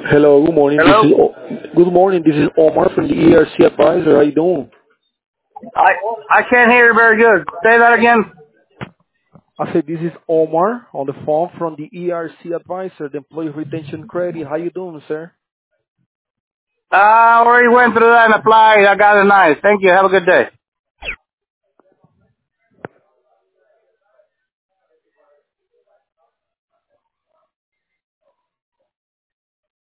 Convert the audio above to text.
Hello, good morning. Hello? Good morning. This is Omar from the ERC Advisor. How you doing? I can't hear you very good. Say that again. I said this is Omar on the phone from the ERC Advisor, the Employee Retention Credit. How you doing, sir? I already went through that and applied. I got it nice. Thank you. Have a good day.